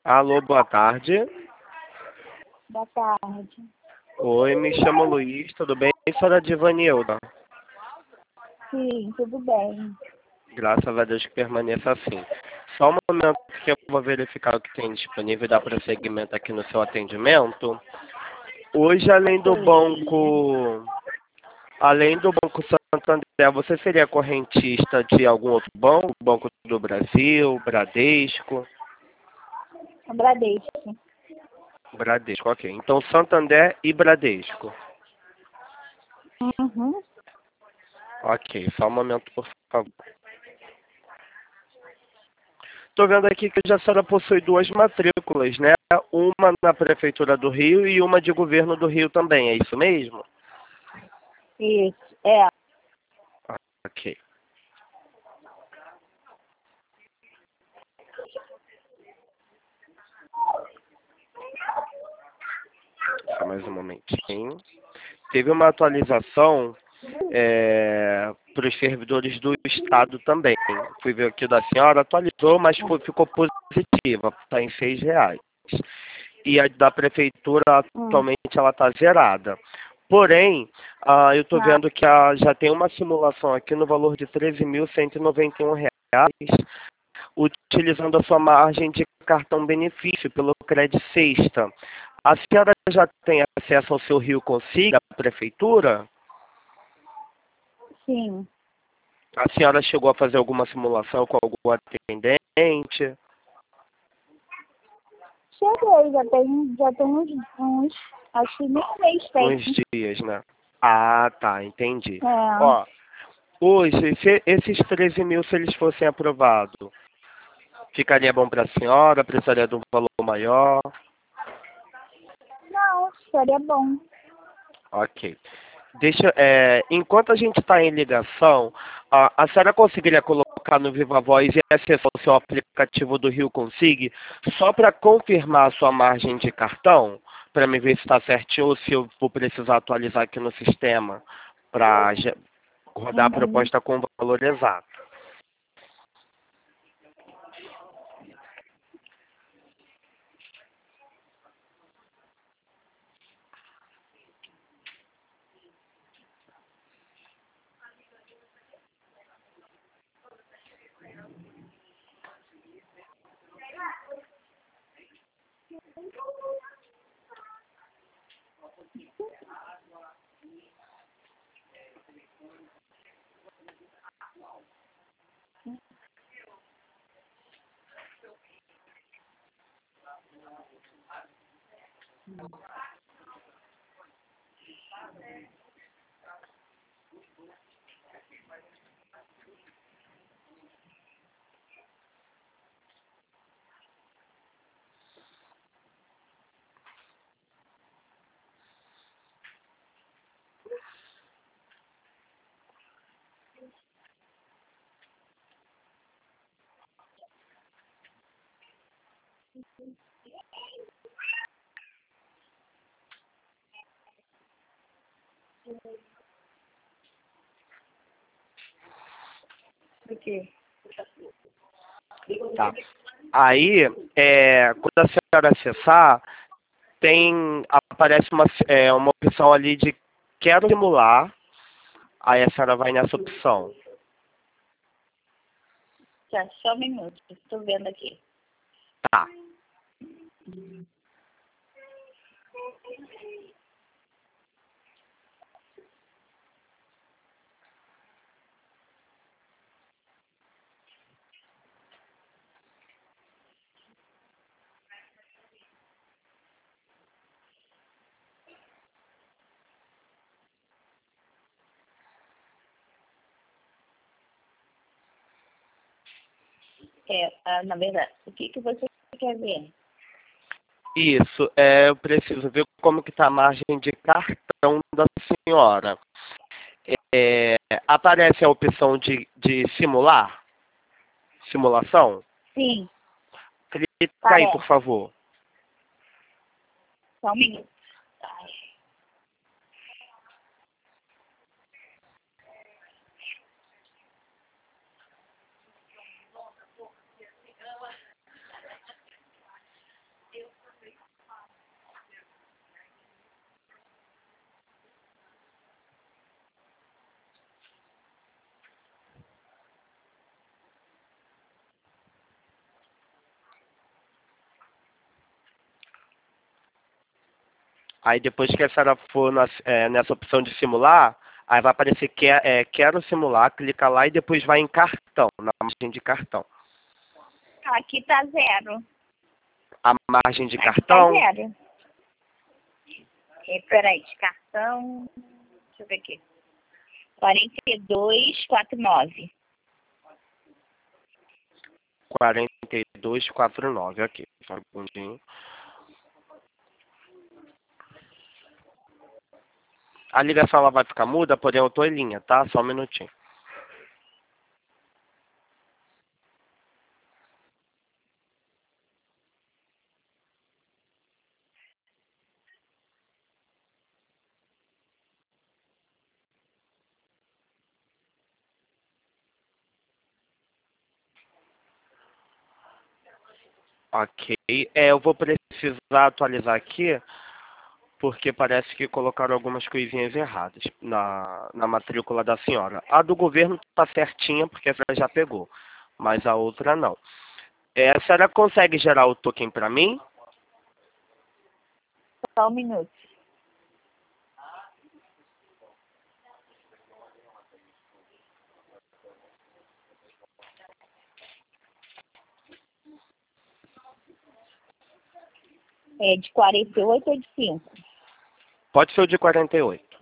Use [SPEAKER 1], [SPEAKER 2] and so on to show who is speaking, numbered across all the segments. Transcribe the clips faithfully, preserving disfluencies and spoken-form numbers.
[SPEAKER 1] Alô, boa tarde.
[SPEAKER 2] Boa tarde.
[SPEAKER 1] Oi, me chamo Luiz, tudo bem? Senhora Divanilda?
[SPEAKER 2] Sim, tudo bem.
[SPEAKER 1] Graças a Deus que permaneça assim. Só um momento que eu vou verificar o que tem disponível e dar prosseguimento aqui no seu atendimento. Hoje, além do banco, além do Banco Santander, você seria correntista de algum outro banco? Banco do Brasil, Bradesco?
[SPEAKER 2] Bradesco.
[SPEAKER 1] Bradesco, ok. Então, Santander e Bradesco.
[SPEAKER 2] Uhum.
[SPEAKER 1] Ok, só um momento, por favor. Estou vendo aqui que a senhora possui duas matrículas, né? Uma na Prefeitura do Rio e uma de Governo do Rio também, é isso mesmo?
[SPEAKER 2] Isso, é.
[SPEAKER 1] Ok. Só mais um momentinho. Teve uma atualização é, para os servidores do Estado também. Fui ver aqui da senhora, atualizou, mas foi- ficou positiva, está em seis reais. E a da Prefeitura,
[SPEAKER 2] Hum.
[SPEAKER 1] atualmente, ela está zerada. Porém, ah, eu estou
[SPEAKER 2] Ah,
[SPEAKER 1] vendo que a, já tem uma simulação aqui no valor de treze mil cento e noventa e um reais, utilizando a sua margem de cartão benefício pelo Credit Sexta. A senhora já tem acesso ao seu Rio Consiga, da Prefeitura?
[SPEAKER 2] sim.
[SPEAKER 1] A senhora chegou a fazer alguma simulação com algum atendente?
[SPEAKER 2] Cheguei, já tem, já tem uns, uns acho que nem um mês tem.
[SPEAKER 1] Uns dias, né? Ah, tá, entendi.
[SPEAKER 2] É.
[SPEAKER 1] Ó, hoje, se esses treze mil, se eles fossem aprovados, ficaria bom para a senhora? Precisaria de um valor maior?
[SPEAKER 2] Não, seria bom.
[SPEAKER 1] Ok. Deixa, é, enquanto a gente está em ligação, a, a senhora conseguiria colocar no Viva Voz e acessar o seu aplicativo do Rio Consig só para confirmar a sua margem de cartão? Para me ver se está certinho ou se eu vou precisar atualizar aqui no sistema para rodar a
[SPEAKER 2] Uhum.
[SPEAKER 1] proposta com o valor exato.
[SPEAKER 2] O quê?
[SPEAKER 1] Tá. Aí, é, quando a senhora acessar, tem, aparece uma, é, uma opção ali de quero simular. Aí a senhora vai nessa opção.
[SPEAKER 2] Já, só um minuto. Estou vendo aqui.
[SPEAKER 1] Tá.
[SPEAKER 2] É, ah, na verdade, o que, que você quer ver?
[SPEAKER 1] Isso, é, eu preciso ver como que está a margem de cartão da senhora. É, aparece a opção de, de simular? Simulação?
[SPEAKER 2] Sim,
[SPEAKER 1] Clica aí, por
[SPEAKER 2] parece.
[SPEAKER 1] favor.
[SPEAKER 2] Só um minuto.
[SPEAKER 1] Aí depois que a senhora for nas- é, nessa opção de simular, aí vai aparecer que, é, quero simular, clica lá e depois vai em cartão, na margem de cartão.
[SPEAKER 2] Aqui tá zero.
[SPEAKER 1] A margem de
[SPEAKER 2] Aqui tá
[SPEAKER 1] cartão,
[SPEAKER 2] zero. É, peraí, de cartão. Deixa eu ver aqui. quarenta e dois, quarenta e nove.
[SPEAKER 1] quarenta e dois, quarenta e nove, aqui, só um segundinho. A ligação ela vai ficar muda, porém eu tô em linha, tá? Só um minutinho. Ok. É, eu vou precisar atualizar aqui, porque parece que colocaram algumas coisinhas erradas na, na matrícula da senhora. A do governo tá certinha, porque a senhora já pegou, mas a outra não. É, a senhora consegue gerar o token para mim?
[SPEAKER 2] Só um minuto. É de quarenta e oito ou de cinco?
[SPEAKER 1] Pode ser o de quarenta e oito.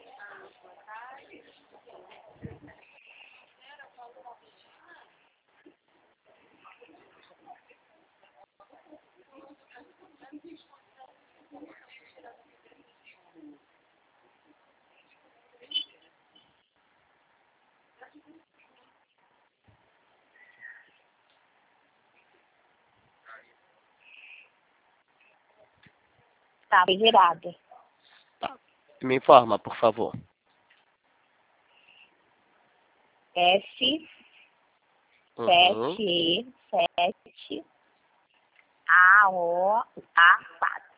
[SPEAKER 2] Tá, foi gerado.
[SPEAKER 1] Me informa, por favor.
[SPEAKER 2] F
[SPEAKER 1] Uhum.
[SPEAKER 2] sete E sete A O A quatro.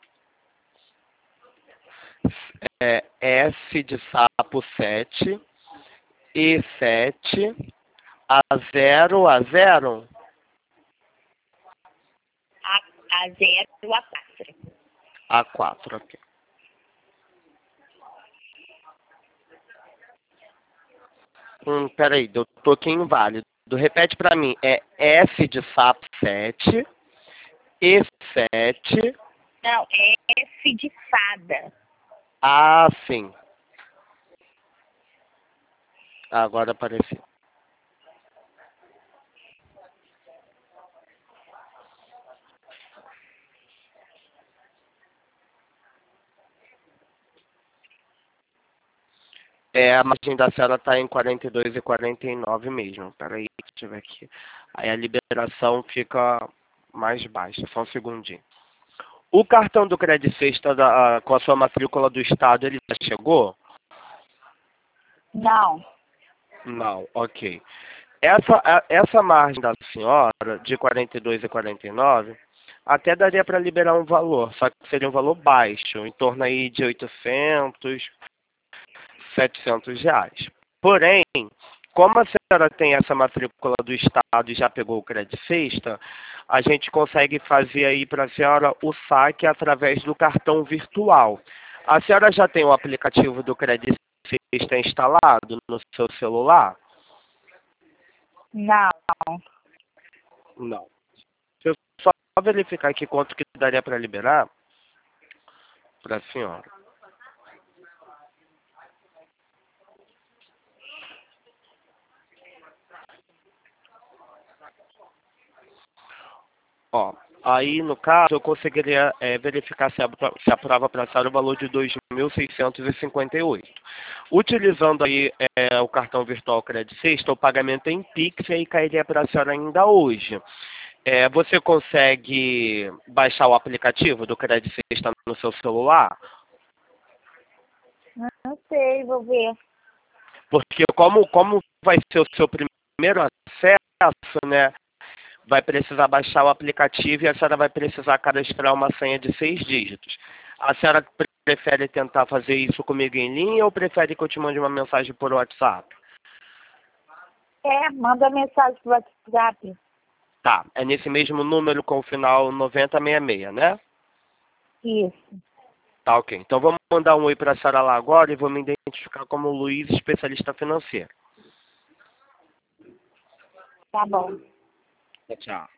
[SPEAKER 1] É S de sapo sete, E sete, A zero, A zero,
[SPEAKER 2] A, A zero, A quatro.
[SPEAKER 1] A quatro, ok. Hum, peraí, deu toquinho inválido. Repete pra mim, é S de sapo sete, E sete,
[SPEAKER 2] Não, é F de fada.
[SPEAKER 1] A sim. Agora apareceu. É, a margem da cela está em quarenta e dois e quarenta e nove mesmo. Peraí, deixa eu ver aqui. Aí a liberação fica mais baixa, só um segundinho. O cartão do Credit Sexta da, com a sua matrícula do estado, ele já chegou?
[SPEAKER 2] Não.
[SPEAKER 1] Não, ok. Essa, a- essa margem da senhora, de quarenta e dois e quarenta e nove, até daria para liberar um valor, só que seria um valor baixo, em torno aí de oitocentos, setecentos reais. Porém, como a senhora tem essa matrícula do estado e já pegou o Credit Sexta, a gente consegue fazer aí para a senhora o saque através do cartão virtual. A senhora já tem o aplicativo do Credit Sexta instalado no seu celular?
[SPEAKER 2] Não.
[SPEAKER 1] Não. Deixa eu só verificar aqui quanto que daria para liberar para a senhora. Ó, aí no caso eu conseguiria é, verificar se a, se a prova para a senhora o valor de dois mil seiscentos e cinquenta e oito. Utilizando aí é, o cartão virtual Credit Sexta, o pagamento em Pix aí cairia para a senhora ainda hoje. É, você consegue baixar o aplicativo do Credit Sexta no seu celular?
[SPEAKER 2] Não sei, vou ver.
[SPEAKER 1] Porque como, como vai ser o seu primeiro acesso, né? Vai precisar baixar o aplicativo e a senhora vai precisar cadastrar uma senha de seis dígitos. A senhora prefere tentar fazer isso comigo em linha ou prefere que eu te mande uma mensagem por WhatsApp?
[SPEAKER 2] É, manda mensagem pro WhatsApp.
[SPEAKER 1] Tá, é nesse mesmo número com o final noventa sessenta e seis, né?
[SPEAKER 2] Isso.
[SPEAKER 1] Tá ok. Então vamos mandar um oi para a senhora lá agora e vou me identificar como Luiz, especialista financeiro.
[SPEAKER 2] Tá bom.
[SPEAKER 1] Tchau.